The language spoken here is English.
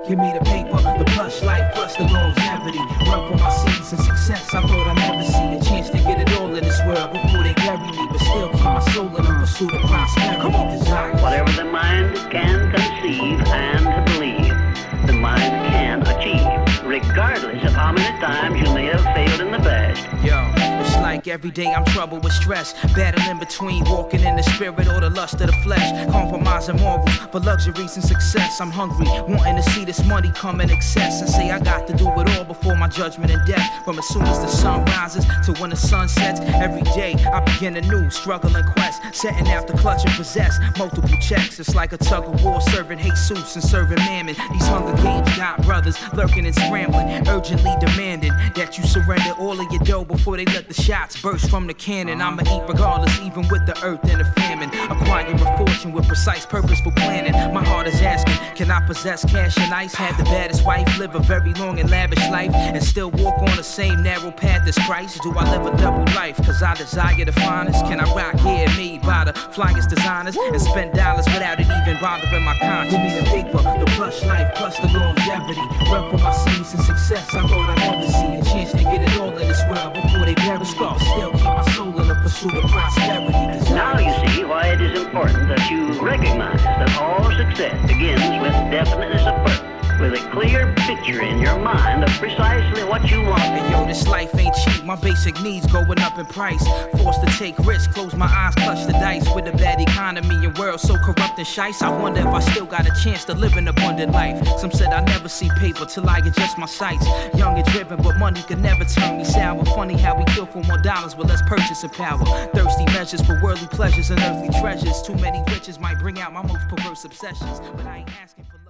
Give me the paper, the plush life, plus the longevity. Run for my seeds and success. I thought I'd never see a chance to get it all in this world before they bury me, but still keep my soul in the pursuit of prosperity. Come on, desire. Whatever the mind can conceive and believe, the mind can achieve, regardless of how many times you may have failed in the past. Yo, it's like every day I'm troubled with stress, battling between walking in the spirit or the lust of the flesh, compromising morals for luxuries and success. I'm hungry, wanting to see this money come in excess, and say I got to do it all before my judgment and death. From as soon as the sun rises to when the sun sets, every day I begin a new struggle and quest, setting out to clutch and possess multiple checks. It's like a tug of war, serving Jesus and serving mammon. These Hunger Games got brothers lurking and scrambling, urgently demanding that you surrender all of your dough before they let the shots burst from the cannon. I'ma eat regardless, even with the earth and the famine, acquiring a fortune with precise purposeful planning. My heart is asking, can I possess cash and ice, have the baddest wife, live a very long and lavish life, and still walk on the same narrow path as Christ? Do I live a double life, cause I desire the finest? Can I rock gear made by the flyest designers and spend dollars without it even bothering my conscience? Give me the paper, the plush life, plus the longevity. Run for my seeds and success. I thought I'd never see a chance to get it all in this world before they bury me. Still keep my soul in the pursuit of prosperity. Now you see why it is important that you recognize that all success begins with definiteness of purpose, with a clear picture in your mind of precisely what you want. And yo, this life ain't cheap, my basic needs going up in price. Forced to take risks, close my eyes, clutch the dice. With a bad economy and world so corrupt and shice, I wonder if I still got a chance to live an abundant life. Some said I never see paper till I adjust my sights. Young and driven, but money could never turn me sour. Funny how we kill for more dollars with less purchasing power. Thirsty measures for worldly pleasures and earthly treasures. Too many riches might bring out my most perverse obsessions, but I ain't asking for